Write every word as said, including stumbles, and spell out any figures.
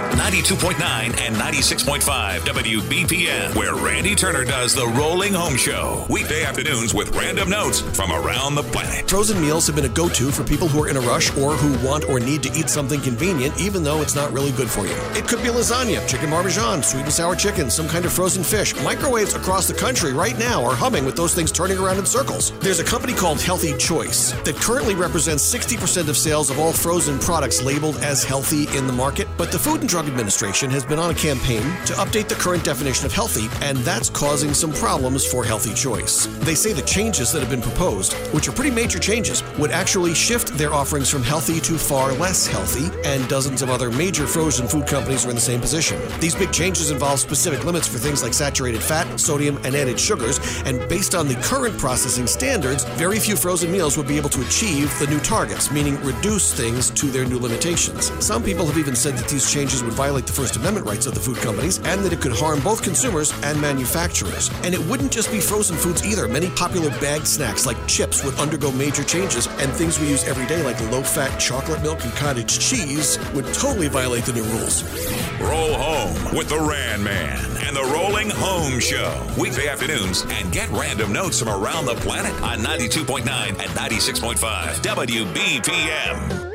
ninety-two point nine and ninety-six point five W B P M, where Randy Turner does the Rolling Home Show. Weekday afternoons with random notes from around the planet. Frozen meals have been a go-to for people who are in a rush or who want or need to eat something convenient, even though it's not really good for you. It could be lasagna, chicken parmesan, sweet and sour chicken, some kind of frozen fish. Microwaves across the country right now are humming with those things turning around in circles. There's a company called Healthy Choice that currently represents sixty percent of sales of all frozen products labeled as healthy in the market, but the Food and Drug Administration has been on a campaign to update the current definition of healthy, and that's causing some problems for Healthy Choice. They say the changes that have been proposed, which are pretty major changes, would actually shift their offerings from healthy to far less healthy, and dozens of other major frozen food companies are in the same position. These big changes involve specific limits for things like saturated fat, sodium, and added sugars, and based on the current processing standards, very few frozen meals would be able to achieve the new targets, meaning reduce things to their new limitations. Some people have even said that these changes would violate the First Amendment rights of the food companies and that it could harm both consumers and manufacturers. And it wouldn't just be frozen foods either. Many popular bagged snacks like chips would undergo major changes, and things we use every day like low-fat chocolate milk and cottage cheese would totally violate the new rules. Roll home with the Ran Man and the Rolling Home Show. Weekday afternoons, and get random notes from around the planet on ninety-two point nine and ninety-six point five W B P M.